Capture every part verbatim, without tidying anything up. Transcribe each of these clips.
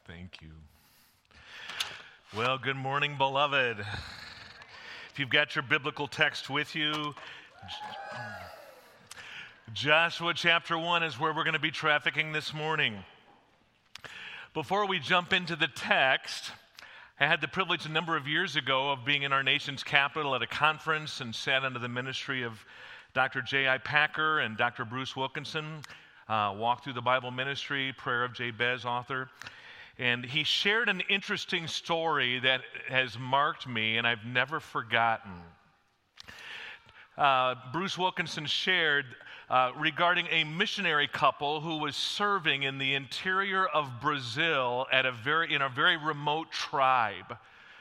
Thank you. Well, good morning, beloved. If you've got your biblical text with you, Joshua chapter one is where we're going to be trafficking this morning. Before we jump into the text, I had the privilege a number of years ago of being in our nation's capital at a conference and sat under the ministry of Doctor J I Packer and Doctor Bruce Wilkinson, uh, walked through the Bible ministry, Prayer of Jabez author. And he shared an interesting story that has marked me and I've never forgotten. Uh, Bruce Wilkinson shared uh, regarding a missionary couple who was serving in the interior of Brazil at a very in a very remote tribe,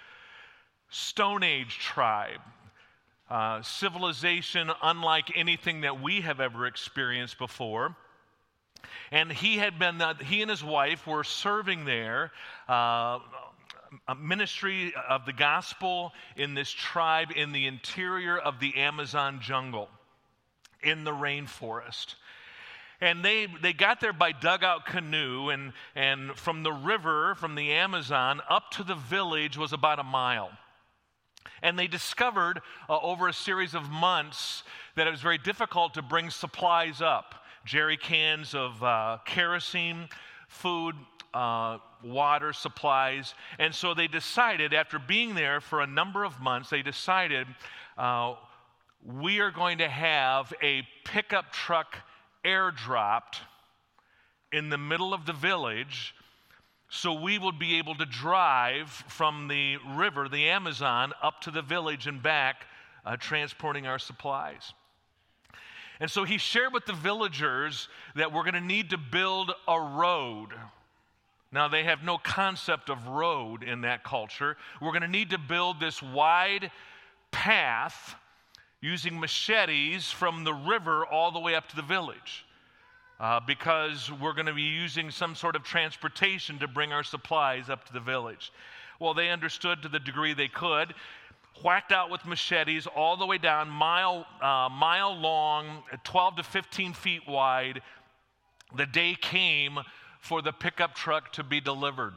Stone Age tribe, uh, civilization unlike anything that we have ever experienced before. And he had been, uh, he and his wife were serving there, uh, a ministry of the gospel in this tribe in the interior of the Amazon jungle, in the rainforest. And they, they got there by dugout canoe, and, and from the river, from the Amazon, up to the village was about a mile. And they discovered uh, over a series of months that it was very difficult to bring supplies up. Jerry cans of uh, kerosene, food, uh, water, supplies. And so they decided, after being there for a number of months, they decided uh, we are going to have a pickup truck airdropped in the middle of the village so we will be able to drive from the river, the Amazon, up to the village and back, uh, transporting our supplies. And so he shared with the villagers that we're going to need to build a road. Now, they have no concept of road in that culture. We're going to need to build this wide path using machetes from the river all the way up to the village uh, because we're going to be using some sort of transportation to bring our supplies up to the village. Well, they understood to the degree they could. Whacked out with machetes all the way down, mile, uh, mile long, twelve to fifteen feet wide. The day came for the pickup truck to be delivered.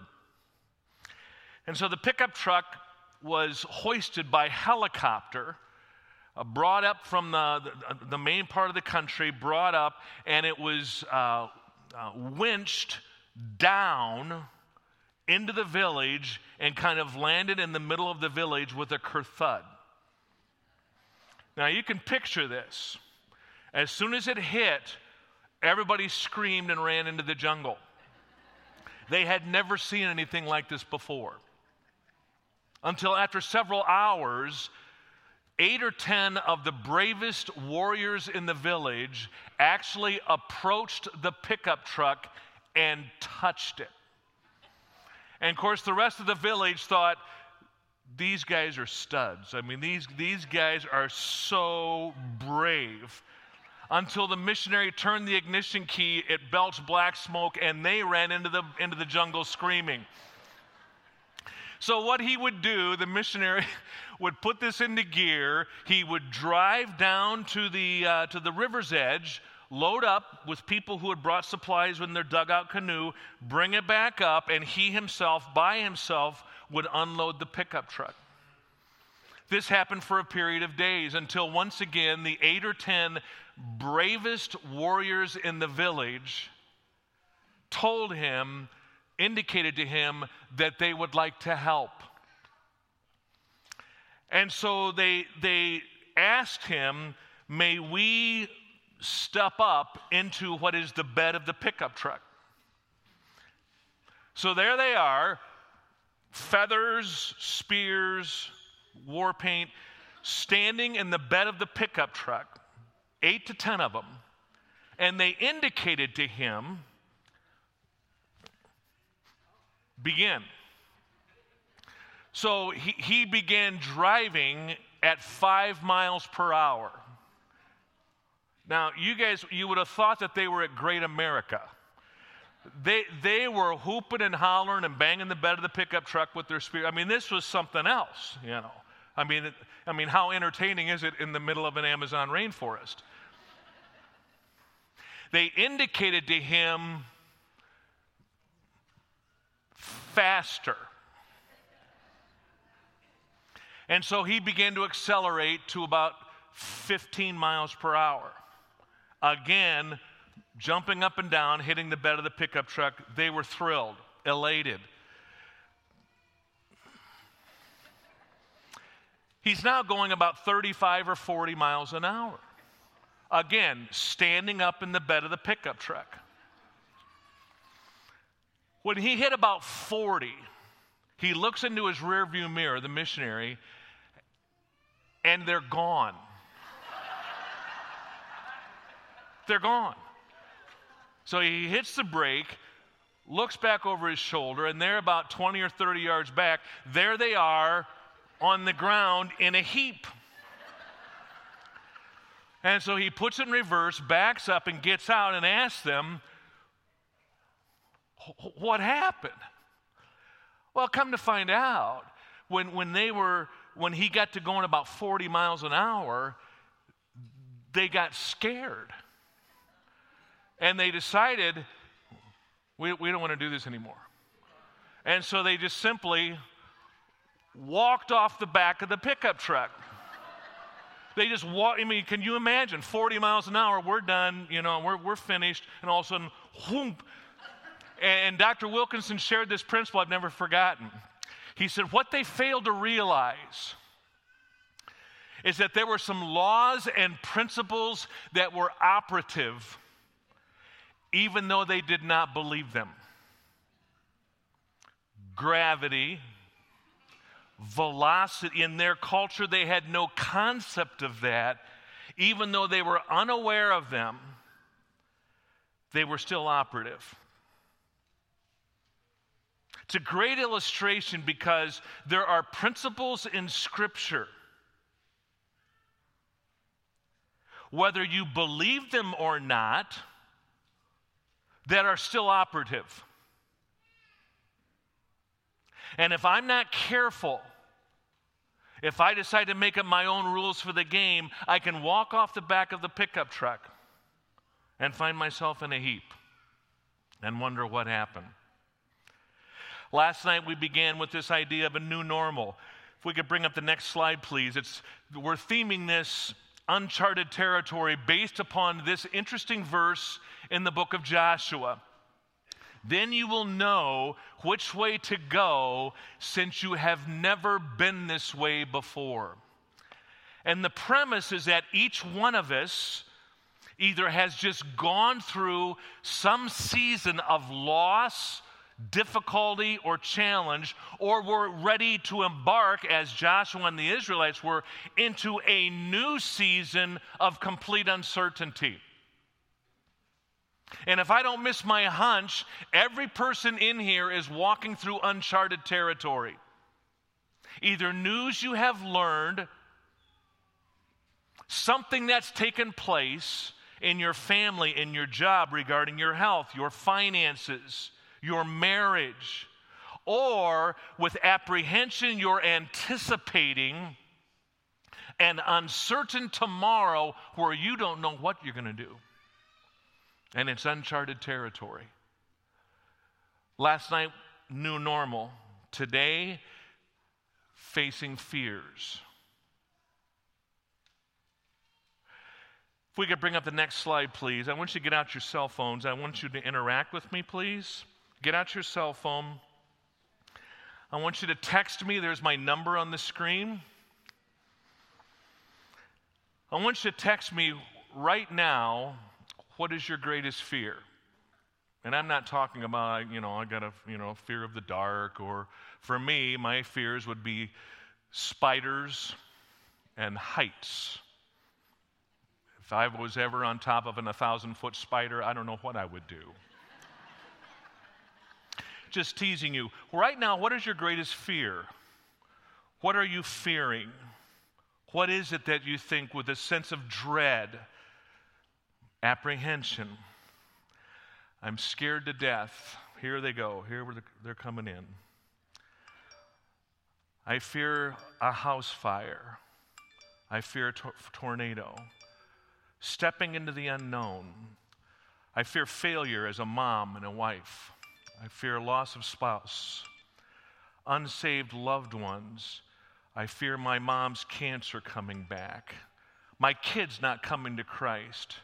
And so the pickup truck was hoisted by helicopter, uh, brought up from the, the, the main part of the country, brought up, and it was uh, uh, winched down into the village and kind of landed in the middle of the village with a kerthud. Now you can picture this. As soon as it hit, everybody screamed and ran into the jungle. They had never seen anything like this before. Until after several hours, eight or ten of the bravest warriors in the village actually approached the pickup truck and touched it. And of course, the rest of the village thought, these guys are studs. I mean, these, these guys are so brave. Until the missionary turned the ignition key, it belched black smoke, and they ran into the, into the jungle screaming. So what he would do, the missionary would put this into gear. He would drive down to the, uh, to the river's edge, load up with people who had brought supplies in their dugout canoe, bring it back up, and he himself, by himself, would unload the pickup truck. This happened for a period of days until once again the eight or ten bravest warriors in the village told him, indicated to him that they would like to help. And so they, they asked him, may we step up into what is the bed of the pickup truck. So there they are, feathers, spears, war paint, standing in the bed of the pickup truck, eight to ten of them, and they indicated to him, begin. So he, he began driving at five miles per hour. Now, you guys, you would have thought that they were at Great America. They they were hooping and hollering and banging the bed of the pickup truck with their spear. I mean, this was something else, you know. I mean, it, I mean, how entertaining is it in the middle of an Amazon rainforest? They indicated to him faster. And so he began to accelerate to about fifteen miles per hour. Again, jumping up and down, hitting the bed of the pickup truck. They were thrilled, elated. He's now going about thirty-five or forty miles an hour. Again, standing up in the bed of the pickup truck. When he hit about forty, he looks into his rearview mirror, the missionary, and they're gone. They're gone. So he hits the brake, looks back over his shoulder, and they're about twenty or thirty yards back. There they are on the ground in a heap. And so he puts it in reverse, backs up, and gets out and asks them, what happened? Well, come to find out, when, when they were, when he got to going about forty miles an hour, they got scared. And they decided, we, we don't want to do this anymore. And so they just simply walked off the back of the pickup truck. They just walk, I mean, can you imagine, forty miles an hour, we're done, you know, we're, we're finished, and all of a sudden, whoomp. And Doctor Wilkinson shared this principle I've never forgotten. He said, what they failed to realize is that there were some laws and principles that were operative, even though they did not believe them. Gravity, velocity. In their culture, they had no concept of that. Even though they were unaware of them, they were still operative. It's a great illustration because there are principles in Scripture, whether you believe them or not, that are still operative. And if I'm not careful, if I decide to make up my own rules for the game, I can walk off the back of the pickup truck and find myself in a heap and wonder what happened. Last night we began with this idea of a new normal. If we could bring up the next slide, please. It's, we're theming this uncharted territory based upon this interesting verse in the book of Joshua. Then you will know which way to go, since you have never been this way before. And the premise is that each one of us either has just gone through some season of loss, difficulty, or challenge, or we're ready to embark, as Joshua and the Israelites were, into a new season of complete uncertainty. And if I don't miss my hunch, every person in here is walking through uncharted territory. Either news you have learned, something that's taken place in your family, in your job, regarding your health, your finances, your marriage, or with apprehension you're anticipating an uncertain tomorrow where you don't know what you're going to do. And it's uncharted territory. Last night, new normal. Today, facing fears. If we could bring up the next slide, please. I want you to get out your cell phones. I want you to interact with me, please. Get out your cell phone. I want you to text me. There's my number on the screen. I want you to text me right now, what is your greatest fear? And I'm not talking about, you know, I got a, you know, fear of the dark, or for me, my fears would be spiders and heights. If I was ever on top of an a thousand foot spider, I don't know what I would do. Just teasing you. Right now, what is your greatest fear? What are you fearing? What is it that you think with a sense of dread, apprehension? I'm scared to death. Here they go. Here they're coming in. I fear a house fire. I fear a tor- tornado. Stepping into the unknown. I fear failure as a mom and a wife. I fear loss of spouse. unsaved loved ones. I fear my mom's cancer coming back, my kids not coming to Christ,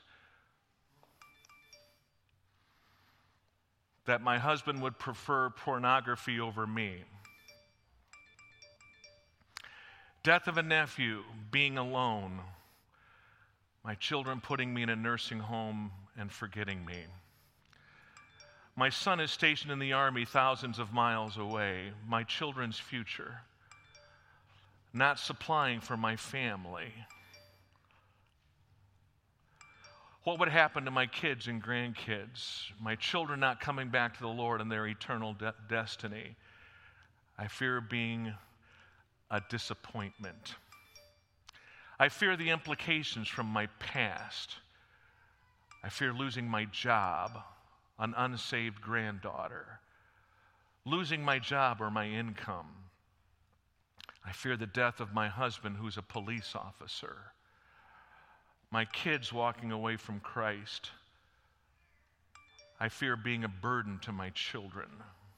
that my husband would prefer pornography over me, death of a nephew, being alone, my children putting me in a nursing home and forgetting me. My son is stationed in the army thousands of miles away, my children's future, not supplying for my family. What would happen to my kids and grandkids? My children not coming back to the Lord in their eternal de- destiny. I fear being a disappointment. I fear the implications from my past. I fear losing my job, an unsaved granddaughter, losing my job or my income. I fear the death of my husband, who's a police officer. My kids walking away from Christ. I fear being a burden to my children.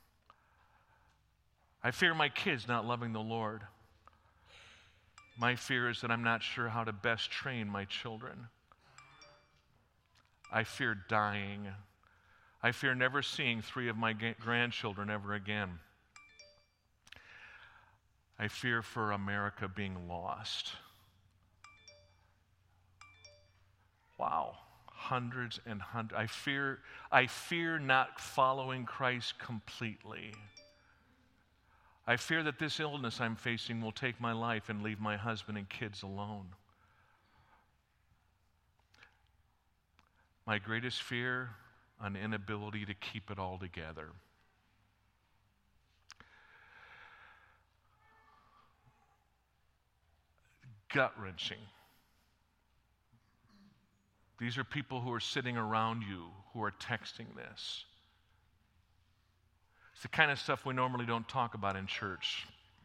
I fear my kids not loving the Lord. My fear is that I'm not sure how to best train my children. I fear dying. I fear never seeing three of my ga- grandchildren ever again. I fear for America being lost. Wow, hundreds and hundreds. I fear, I fear not following Christ completely. I fear that this illness I'm facing will take my life and leave my husband and kids alone. My greatest fear, an inability to keep it all together. Gut-wrenching. These are people who are sitting around you who are texting this. It's the kind of stuff we normally don't talk about in church.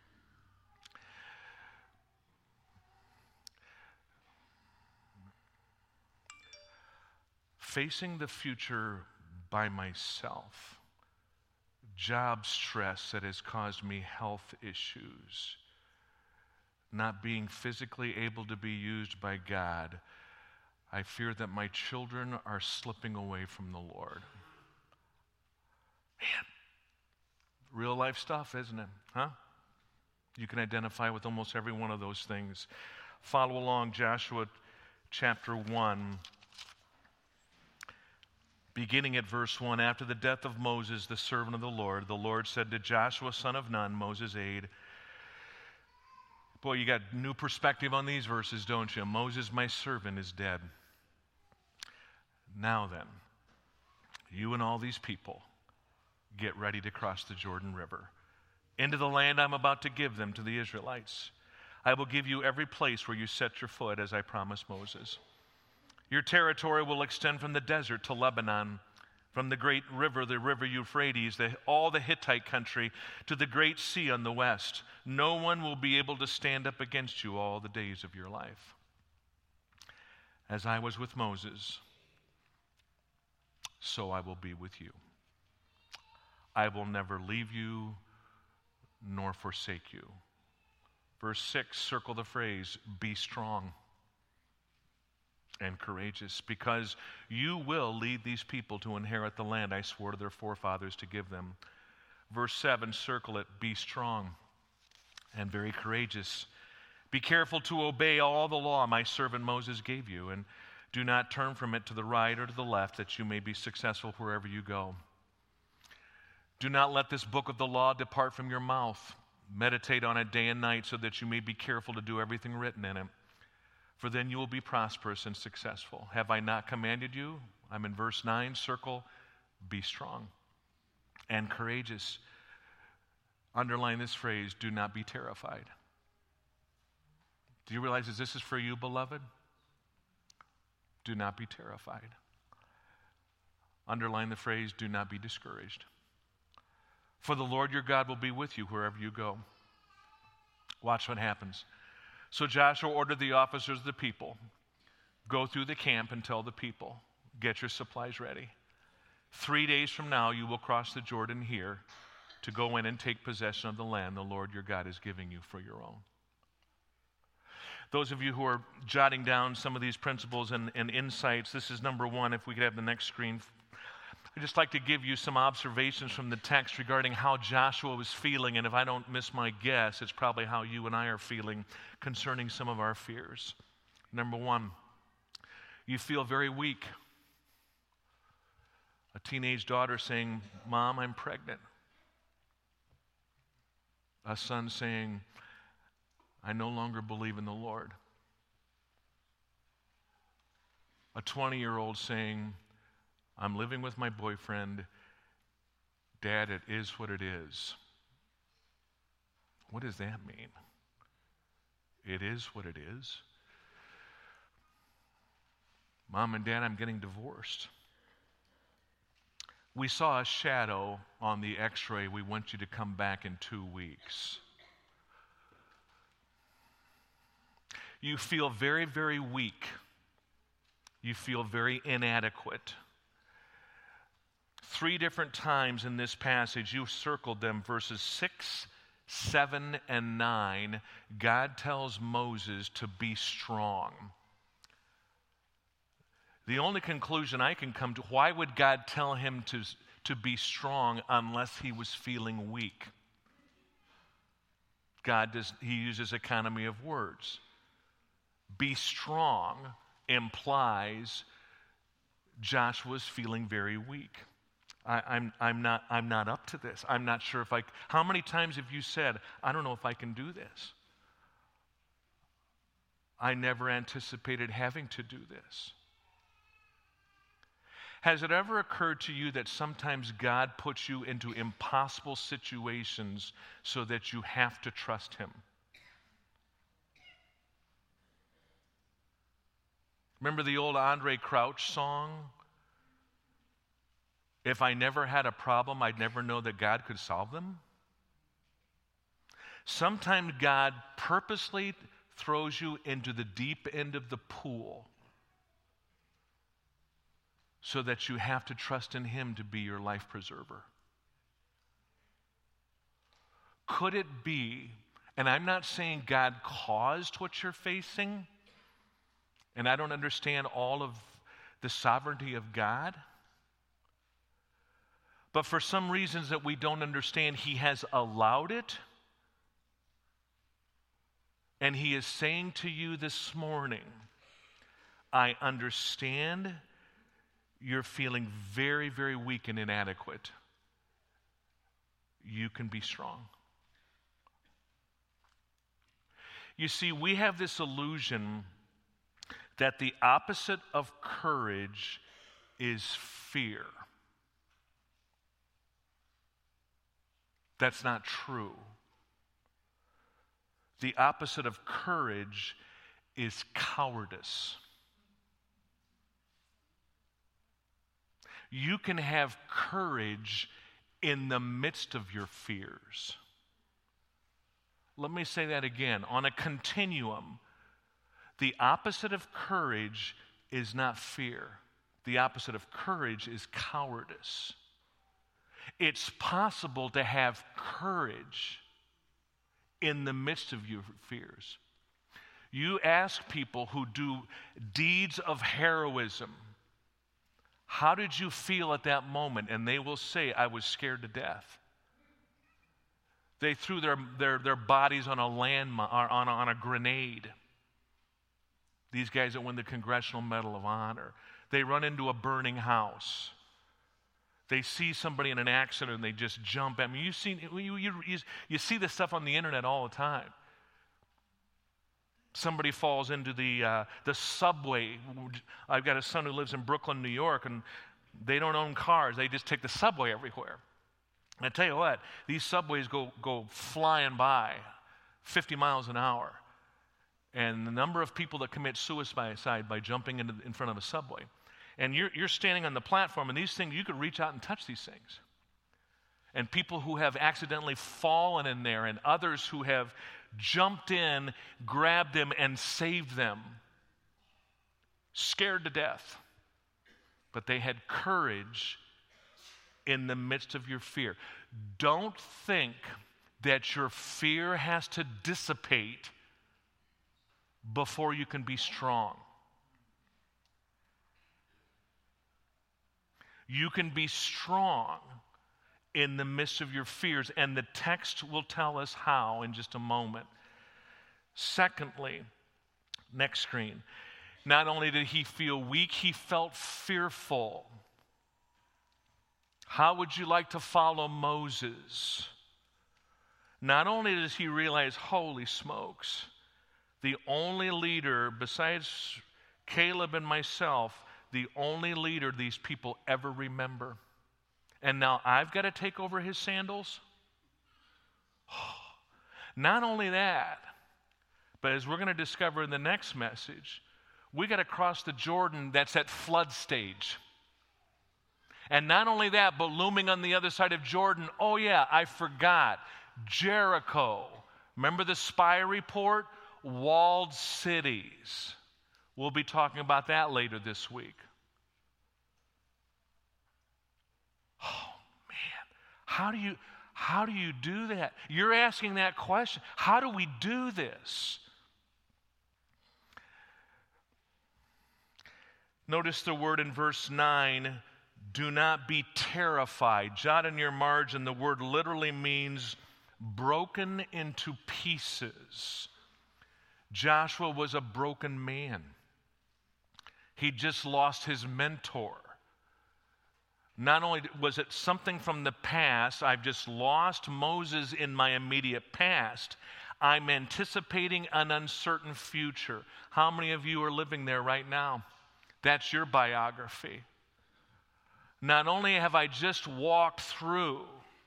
Facing the future by myself, job stress that has caused me health issues, not being physically able to be used by God, I fear that my children are slipping away from the Lord. Man, real life stuff, isn't it? Huh? You can identify with almost every one of those things. Follow along, Joshua chapter one. Beginning at verse one, after the death of Moses, the servant of the Lord, the Lord said to Joshua, son of Nun, Moses' aide. Boy, you got new perspective on these verses, don't you? Moses, my servant, is dead. Now then, you and all these people get ready to cross the Jordan River into the land I'm about to give them to the Israelites. I will give you every place where you set your foot, as I promised Moses. Your territory will extend from the desert to Lebanon, from the great river, the river Euphrates, the, all the Hittite country, to the great sea on the west. No one will be able to stand up against you all the days of your life. As I was with Moses, so I will be with you. I will never leave you nor forsake you. Verse six, circle the phrase, be strong and courageous, because you will lead these people to inherit the land I swore to their forefathers to give them. Verse seven, circle it, be strong and very courageous. Be careful to obey all the law my servant Moses gave you, and do not turn from it to the right or to the left, that you may be successful wherever you go. Do not let this book of the law depart from your mouth. Meditate on it day and night, so that you may be careful to do everything written in it. For then you will be prosperous and successful. Have I not commanded you? I'm in verse nine, circle, be strong and courageous. Underline this phrase, do not be terrified. Do you realize that this is for you, beloved? Do not be terrified. Underline the phrase, do not be discouraged. For the Lord your God will be with you wherever you go. Watch what happens. So Joshua ordered the officers of the people, go through the camp and tell the people, get your supplies ready. Three days from now you will cross the Jordan here to go in and take possession of the land the Lord your God is giving you for your own. Those of you who are jotting down some of these principles and, and insights, this is number one. If we could have the next screen. I'd just like to give you some observations from the text regarding how Joshua was feeling, and if I don't miss my guess, it's probably how you and I are feeling concerning some of our fears. Number one, you feel very weak. A teenage daughter saying, "Mom, I'm pregnant." A son saying, "I no longer believe in the Lord." A twenty-year-old saying, "I'm living with my boyfriend. Dad, it is what it is." What does that mean? It is what it is. "Mom and Dad, I'm getting divorced." "We saw a shadow on the x-ray. We want you to come back in two weeks. You feel very, very weak. You feel very inadequate. Three different times in this passage, you circled them, verses six, seven, and nine. God tells Moses to be strong. The only conclusion I can come to, why would God tell him to, to be strong unless he was feeling weak? God does, he uses economy of words. Be strong implies Joshua's feeling very weak. I, I'm, I'm, not, I'm not up to this. I'm not sure if I... How many times have you said, "I don't know if I can do this"? I never anticipated having to do this. Has it ever occurred to you that sometimes God puts you into impossible situations so that you have to trust him? Remember the old Andre Crouch song? "If I never had a problem, I'd never know that God could solve them." Sometimes God purposely throws you into the deep end of the pool so that you have to trust in him to be your life preserver. Could it be, and I'm not saying God caused what you're facing, and I don't understand all of the sovereignty of God, but for some reasons that we don't understand, he has allowed it. And he is saying to you this morning, I understand you're feeling very, very weak and inadequate. You can be strong. You see, we have this illusion that the opposite of courage is fear. That's not true. The opposite of courage is cowardice. You can have courage in the midst of your fears. Let me say that again. On a continuum, the opposite of courage is not fear. The opposite of courage is cowardice. It's possible to have courage in the midst of your fears. You ask people who do deeds of heroism, "How did you feel at that moment?" And they will say, "I was scared to death." They threw their, their, their bodies on a landmine, or on a, on a grenade. These guys that win the Congressional Medal of Honor. They run into a burning house. They see somebody in an accident and they just jump. I mean, you've seen, you, you, you, you see this stuff on the internet all the time. Somebody falls into the, uh, the subway. I've got a son who lives in Brooklyn, New York, and they don't own cars. They just take the subway everywhere. And I tell you what, these subways go, go flying by fifty miles an hour. And the number of people that commit suicide by jumping into, in front of a subway. And you're, you're standing on the platform, and these things, you could reach out and touch these things. And people who have accidentally fallen in there, and others who have jumped in, grabbed them, and saved them. Scared to death. But they had courage in the midst of your fear. Don't think that your fear has to dissipate before you can be strong. You can be strong in the midst of your fears, and the text will tell us how in just a moment. Secondly, next screen, not only did he feel weak, he felt fearful. How would you like to follow Moses? Not only does he realize, holy smokes, the only leader besides Caleb and myself, the only leader these people ever remember. And now I've got to take over his sandals? Not only that, but as we're going to discover in the next message, we got to cross the Jordan that's at flood stage. And not only that, but looming on the other side of Jordan, oh yeah, I forgot, Jericho. Remember the spy report? Walled cities. We'll be talking about that later this week. Oh man, how do you how do you do that? You're asking that question. How do we do this? Notice the word in verse nine, do not be terrified. Jot in your margin, the word literally means broken into pieces. Joshua was a broken man. He just lost his mentor. Not only was it something from the past, I've just lost Moses in my immediate past, I'm anticipating an uncertain future. How many of you are living there right now? That's your biography. Not only have I just walked through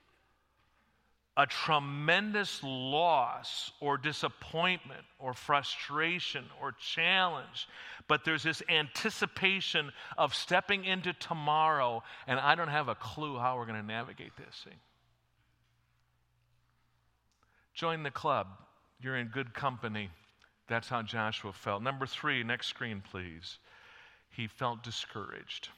a tremendous loss or disappointment or frustration or challenge, but there's this anticipation of stepping into tomorrow, and I don't have a clue how we're going to navigate this thing. Join the club. You're in good company. That's how Joshua felt. Number three, next screen, please. He felt discouraged.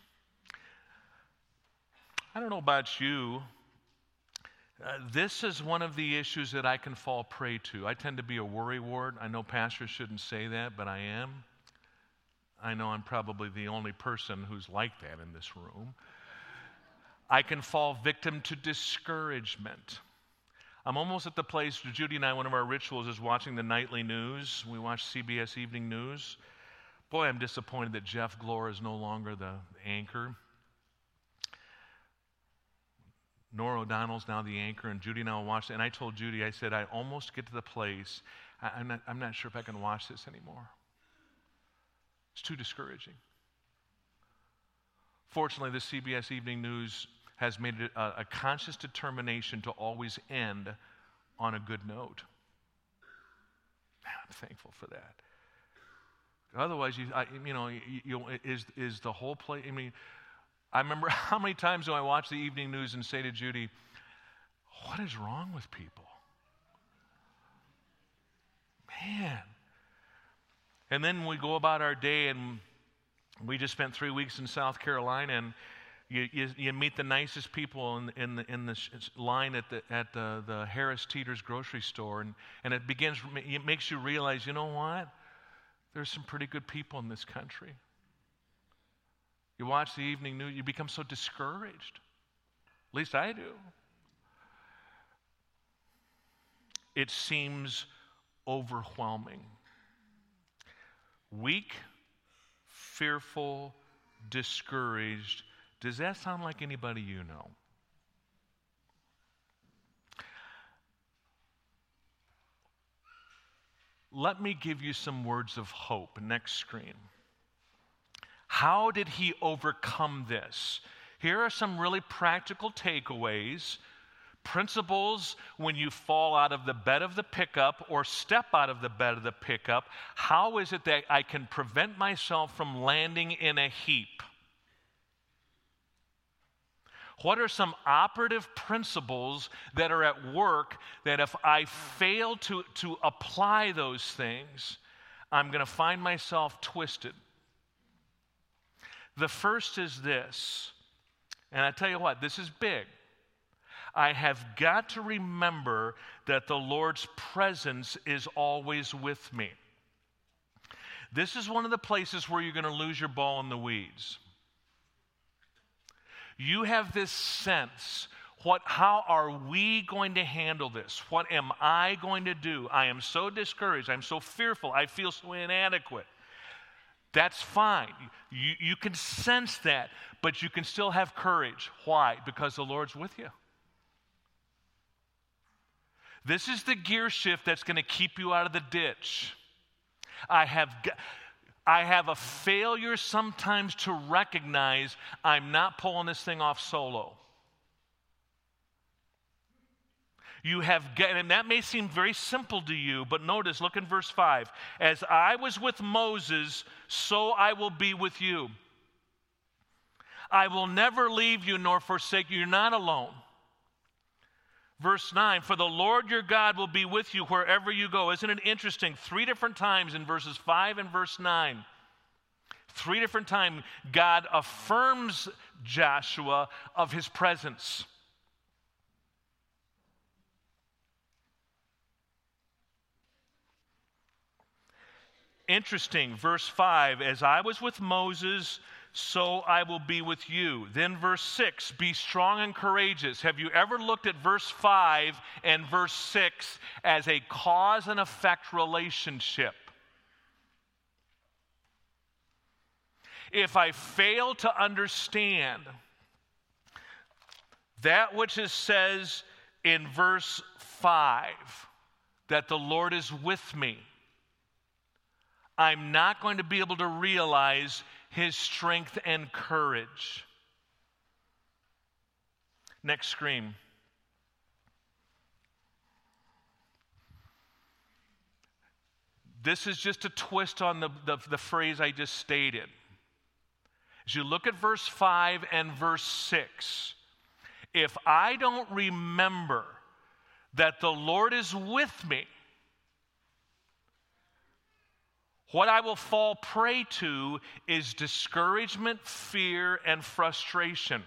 I don't know about you. Uh, this is one of the issues that I can fall prey to. I tend to be a worrywart. I know pastors shouldn't say that, but I am. I know I'm probably the only person who's like that in this room. I can fall victim to discouragement. I'm almost at the place, Judy and I, one of our rituals is watching the nightly news. We watch C B S Evening News. Boy, I'm disappointed that Jeff Glor is no longer the anchor. Nora O'Donnell's now the anchor, and Judy and I will watch it. And I told Judy, I said, I almost get to the place, I, I'm, not, I'm not sure if I can watch this anymore. It's too discouraging. Fortunately, the C B S Evening News has made it a, a conscious determination to always end on a good note. I'm thankful for that. Otherwise, you, I, you know, you, you, is, is the whole place, I mean, I remember how many times do I watch the evening news and say to Judy, what is wrong with people? Man. And then we go about our day, and we just spent three weeks in South Carolina, and you, you, you meet the nicest people in, in, the, in the line at the, at the, the Harris Teeter's grocery store, and, and it begins, it makes you realize, you know what? There's some pretty good people in this country. You watch the evening news, you become so discouraged. At least I do. It seems overwhelming. Weak, fearful, discouraged. Does that sound like anybody you know? Let me give you some words of hope. Next screen. How did he overcome this? Here are some really practical takeaways, principles when you fall out of the bed of the pickup or step out of the bed of the pickup. How is it that I can prevent myself from landing in a heap? What are some operative principles that are at work that if I fail to, to apply those things, I'm going to find myself twisted? The first is this: And I tell you what, this is big. I have got to remember that the Lord's presence is always with me. This is one of the places where you're going to lose your ball in the weeds. You have this sense, what, how are we going to handle this? What am I going to do? I am so discouraged. I'm so fearful. I feel so inadequate. That's fine. You, you can sense that, but you can still have courage. Why? Because the Lord's with you. This is the gear shift that's going to keep you out of the ditch. I have, I have a failure sometimes to recognize I'm not pulling this thing off solo. You have, and that may seem very simple to you, but notice, look in verse five. As I was with Moses, so I will be with you. I will never leave you nor forsake you. You're not alone. Verse nine, for the Lord your God will be with you wherever you go. Isn't it interesting? Three different times in verses five and verse nine. Three different times God affirms Joshua of his presence. Interesting, verse five, as I was with Moses, so I will be with you. Then verse six, be strong and courageous. Have you ever looked at verse five and verse six as a cause and effect relationship? If I fail to understand that which it says in verse five, that the Lord is with me, I'm not going to be able to realize his strength and courage. Next screen. This is just a twist on the, the, the phrase I just stated. As you look at verse five and verse six, if I don't remember that the Lord is with me, what I will fall prey to is discouragement, fear, and frustration.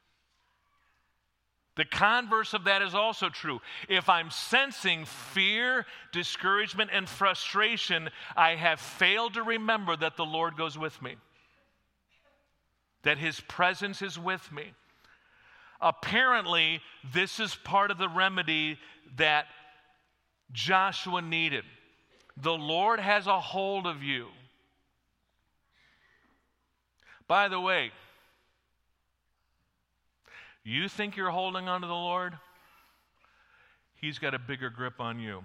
The converse of that is also true. If I'm sensing fear, discouragement, and frustration, I have failed to remember that the Lord goes with me, that his presence is with me. Apparently, this is part of the remedy that Joshua needed. The Lord has a hold of you. By the way, you think you're holding on to the Lord? He's got a bigger grip on you.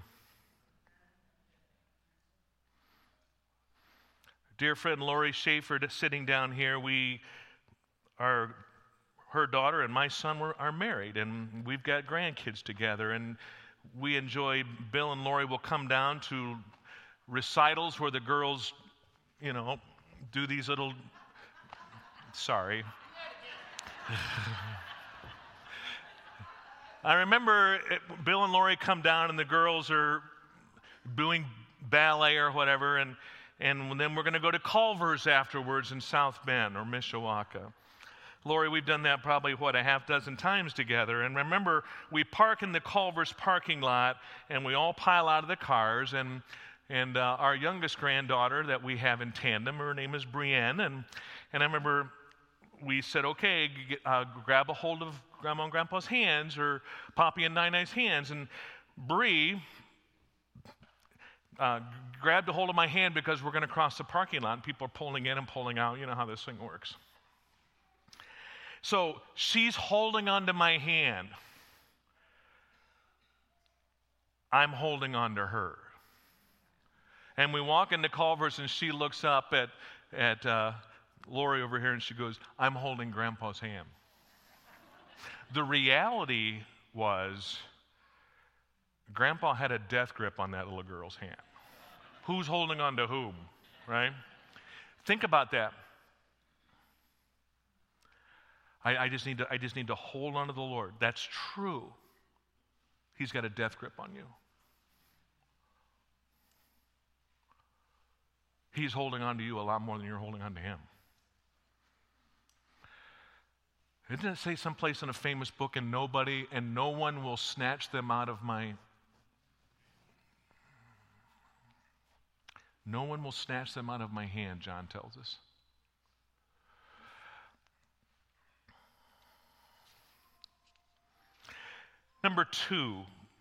Dear friend Lori Schaefer sitting down here, we are, her daughter and my son were, are married, and we've got grandkids together, and we enjoy, Bill and Lori will come down to recitals where the girls, you know, do these little, sorry. I remember it, Bill and Lori come down and the girls are doing ballet or whatever, and, and then we're going to go to Culver's afterwards in South Bend or Mishawaka. Lori, we've done that probably, what, a half dozen times together. And remember, we park in the Culver's parking lot, and we all pile out of the cars, and And uh, our youngest granddaughter that we have in tandem, her name is Brienne. And, and I remember we said, okay, get, uh, grab a hold of Grandma and Grandpa's hands or Poppy and Nai-Nai's hands. And Bree uh, grabbed a hold of my hand because we're going to cross the parking lot and people are pulling in and pulling out. You know how this thing works. So she's holding onto my hand. I'm holding on to her. And we walk into Culver's, and she looks up at, at uh, Lori over here, and she goes, I'm holding Grandpa's hand. The reality was, Grandpa had a death grip on that little girl's hand. Who's holding on to whom, right? Think about that. I, I, just need to, I just need to hold on to the Lord. That's true. He's got a death grip on you. He's holding on to you a lot more than you're holding on to him. Didn't it say someplace in a famous book, and nobody and no one will snatch them out of my... No one will snatch them out of my hand, John tells us. Number two,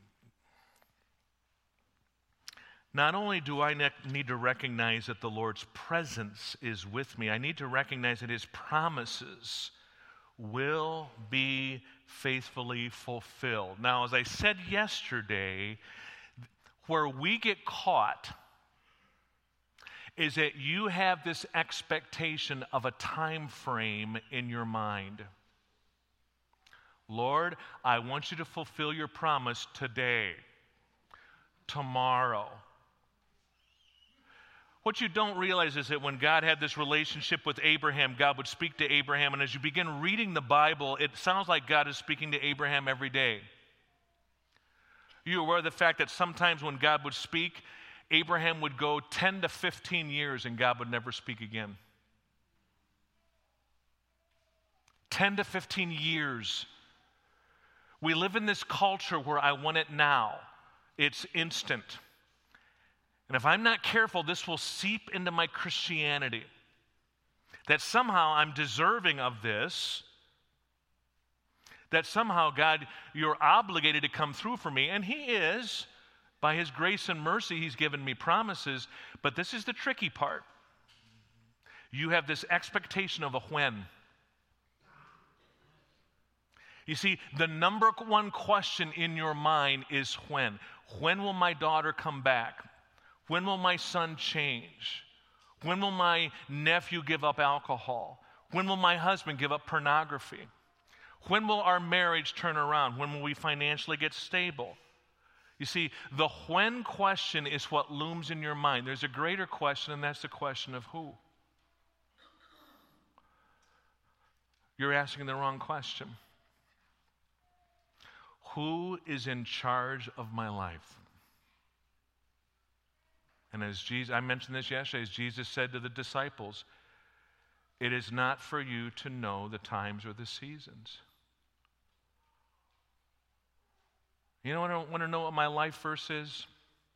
not only do I ne- need to recognize that the Lord's presence is with me, I need to recognize that His promises will be faithfully fulfilled. Now, as I said yesterday, where we get caught is that you have this expectation of a time frame in your mind. Lord, I want you to fulfill your promise today, tomorrow. What you don't realize is that when God had this relationship with Abraham, God would speak to Abraham, and as you begin reading the Bible, it sounds like God is speaking to Abraham every day. You aware of the fact that sometimes when God would speak, Abraham would go ten to fifteen years and God would never speak again. ten to fifteen years. We live in this culture where I want it now. It's instant. And if I'm not careful, this will seep into my Christianity. That somehow I'm deserving of this. That somehow, God, you're obligated to come through for me. And He is. By His grace and mercy, He's given me promises. But this is the tricky part. You have this expectation of a when. You see, the number one question in your mind is when. When will my daughter come back? When will my son change? When will my nephew give up alcohol? When will my husband give up pornography? When will our marriage turn around? When will we financially get stable? You see, the when question is what looms in your mind. There's a greater question, and that's the question of who. You're asking the wrong question. Who is in charge of my life? And as Jesus, I mentioned this yesterday, as Jesus said to the disciples, it is not for you to know the times or the seasons. You know what I want to know what my life verse is?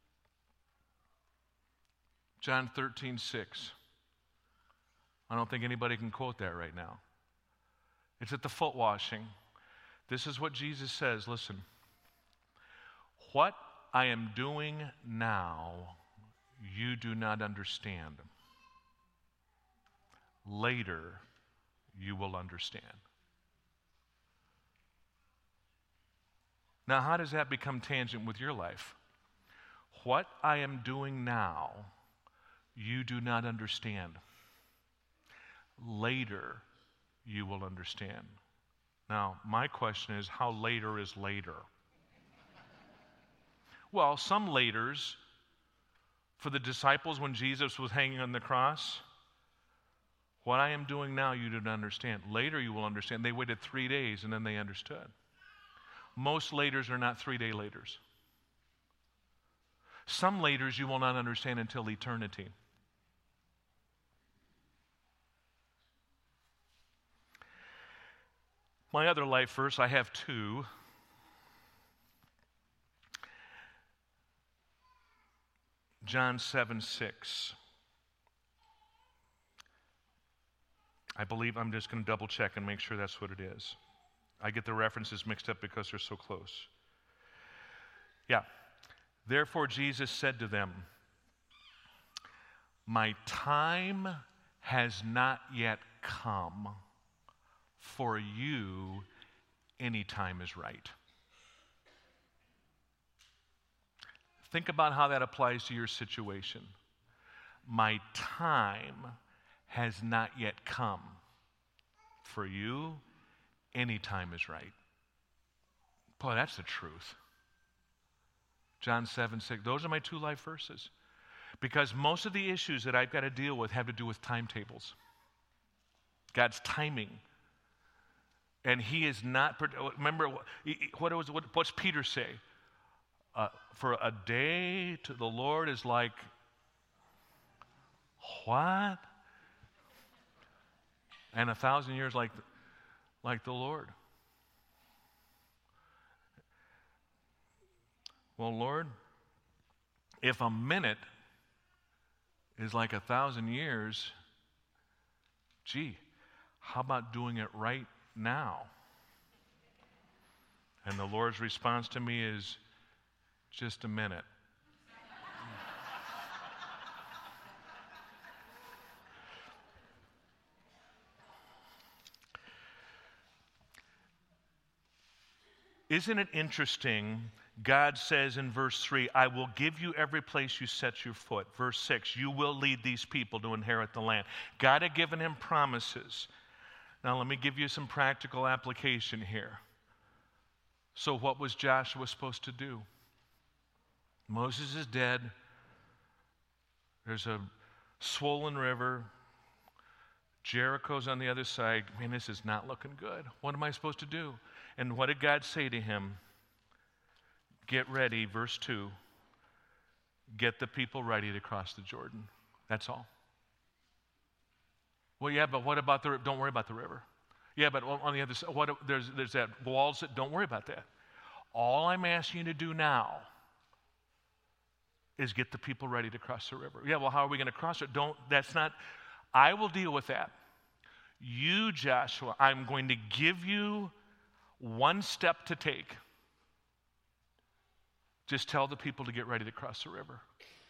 John thirteen six. I don't think anybody can quote that right now. It's at the foot washing. This is what Jesus says. Listen. What I am doing now, you do not understand. Later, you will understand. Now, how does that become tangent with your life? What I am doing now, you do not understand. Later, you will understand. Now, my question is, how later is later? Well, some laters, for the disciples when Jesus was hanging on the cross, what I am doing now, you do not understand. Later, you will understand. They waited three days, and then they understood. Most laters are not three-day laters. Some laters you will not understand until eternity. My other life verse, I have two. John seven six. I believe I'm just going to double check and make sure that's what it is. I get the references mixed up because they're so close. Yeah. Therefore, Jesus said to them, my time has not yet come. For you, any time is right. Think about how that applies to your situation. My time has not yet come. For you, any time is right. Boy, that's the truth. John seven six. Those are my two life verses. Because most of the issues that I've got to deal with have to do with timetables. God's timing. And He is not, remember, what was, what, what's Peter say? Uh, for a day to the Lord is like, what? And a thousand years like, like the Lord. Well, Lord, if a minute is like a thousand years, gee, how about doing it right now? And the Lord's response to me is, just a minute. Isn't it interesting? God says in verse three, I will give you every place you set your foot. Verse six, you will lead these people to inherit the land. God had given him promises. Now let me give you some practical application here. So what was Joshua supposed to do? Moses is dead. There's a swollen river. Jericho's on the other side. Man, this is not looking good. What am I supposed to do? And what did God say to him? Get ready, verse two. Get the people ready to cross the Jordan. That's all. Well, yeah, but what about the, don't worry about the river. Yeah, but on the other side, what, there's, there's that walls that, don't worry about that. All I'm asking you to do now is get the people ready to cross the river. Yeah, well, how are we going to cross it? Don't, that's not, I will deal with that. You, Joshua, I'm going to give you one step to take. Just tell the people to get ready to cross the river.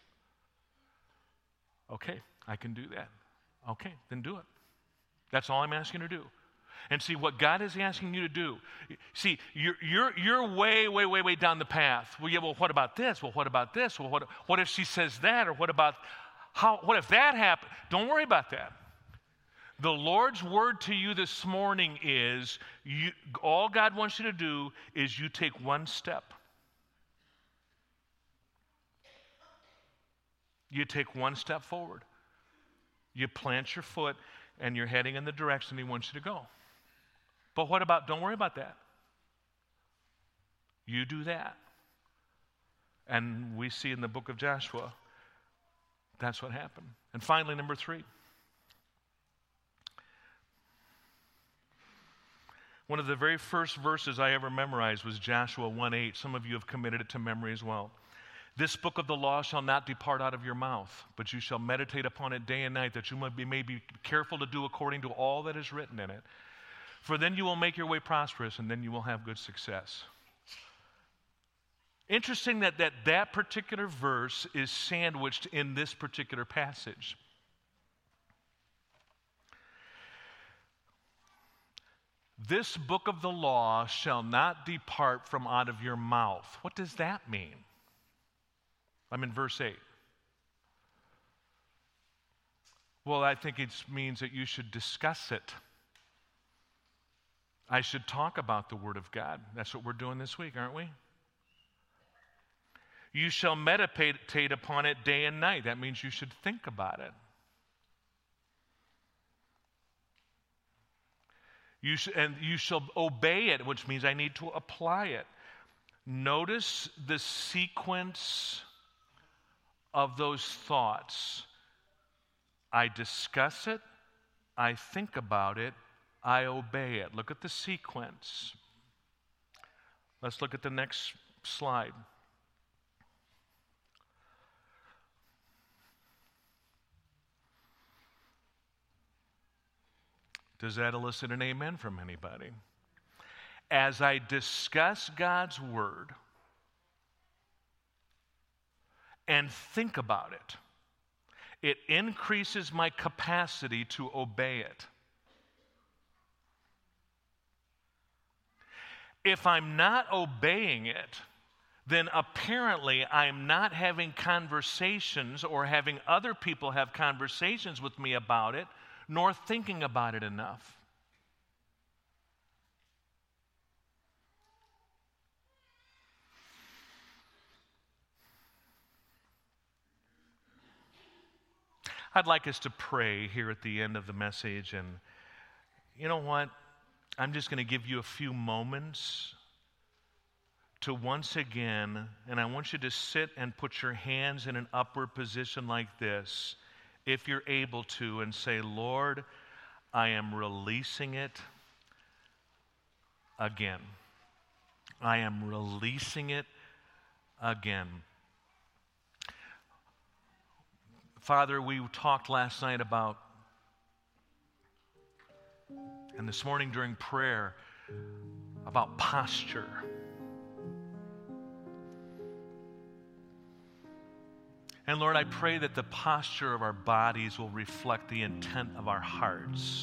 Okay, I can do that. Okay, then do it. That's all I'm asking you to do. And see, what God is asking you to do, see, you're, you're, you're way, way, way, way down the path. Well, yeah, well, what about this? Well, what about this? Well, what, what if she says that? Or what about, how? What if that happened? Don't worry about that. The Lord's word to you this morning is, you, all God wants you to do is you take one step. You take one step forward. You plant your foot and you're heading in the direction he wants you to go. But what about, don't worry about that. You do that. And we see in the book of Joshua, that's what happened. And finally, number three. One of the very first verses I ever memorized was Joshua one eight. Some of you have committed it to memory as well. This book of the law shall not depart out of your mouth, but you shall meditate upon it day and night, that you may be, may be careful to do according to all that is written in it. For then you will make your way prosperous, and then you will have good success. Interesting that that, that particular verse is sandwiched in this particular passage. This book of the law shall not depart from out of your mouth. What does that mean? I'm in verse eight. Well, I think it means that you should discuss it. I should talk about the Word of God. That's what we're doing this week, aren't we? You shall meditate upon it day and night. That means you should think about it. You sh- and you shall obey it, which means I need to apply it. Notice the sequence of those thoughts. I discuss it, I think about it, I obey it. Look at the sequence. Let's look at the next slide. Does that elicit an amen from anybody? As I discuss God's word and think about it, it increases my capacity to obey it. If I'm not obeying it, then apparently I'm not having conversations or having other people have conversations with me about it, nor thinking about it enough. I'd like us to pray here at the end of the message, and you know what? I'm just going to give you a few moments to once again, and I want you to sit and put your hands in an upward position like this, if you're able to, and say, Lord, I am releasing it. again. I am releasing it again. Father, we talked last night about, and this morning during prayer, about posture. And Lord, I pray that the posture of our bodies will reflect the intent of our hearts.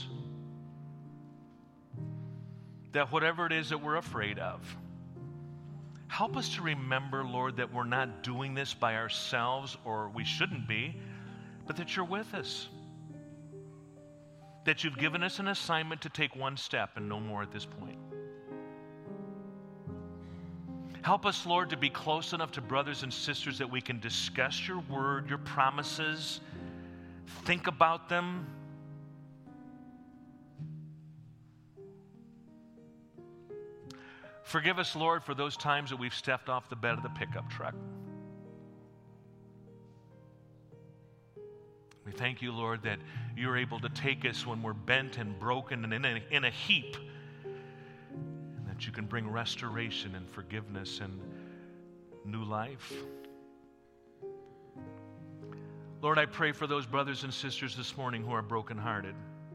That whatever it is that we're afraid of, help us to remember, Lord, that we're not doing this by ourselves, or we shouldn't be, but that you're with us. That you've given us an assignment to take one step and no more at this point. Help us, Lord, to be close enough to brothers and sisters that we can discuss your word, your promises, think about them. Forgive us, Lord, for those times that we've stepped off the bed of the pickup truck. We thank you, Lord, that you're able to take us when we're bent and broken and in a, in a heap, and that you can bring restoration and forgiveness and new life. Lord, I pray for those brothers and sisters this morning who are brokenhearted,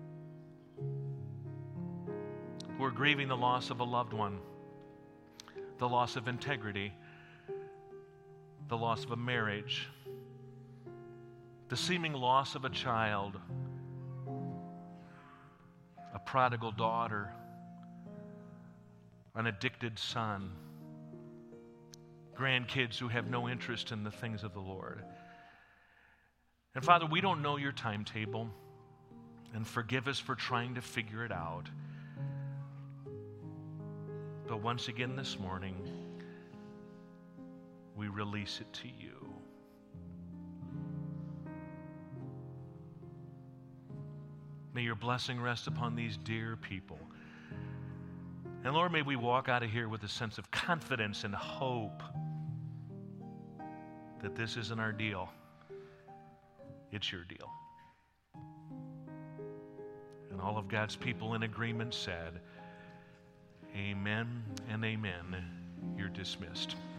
who are grieving the loss of a loved one, the loss of integrity, the loss of a marriage, the seeming loss of a child, a prodigal daughter, an addicted son, grandkids who have no interest in the things of the Lord. And Father, we don't know your timetable, and forgive us for trying to figure it out. But once again this morning, we release it to you. May your blessing rest upon these dear people. And Lord, may we walk out of here with a sense of confidence and hope that this isn't our deal. It's your deal. And all of God's people in agreement said, amen and amen. You're dismissed.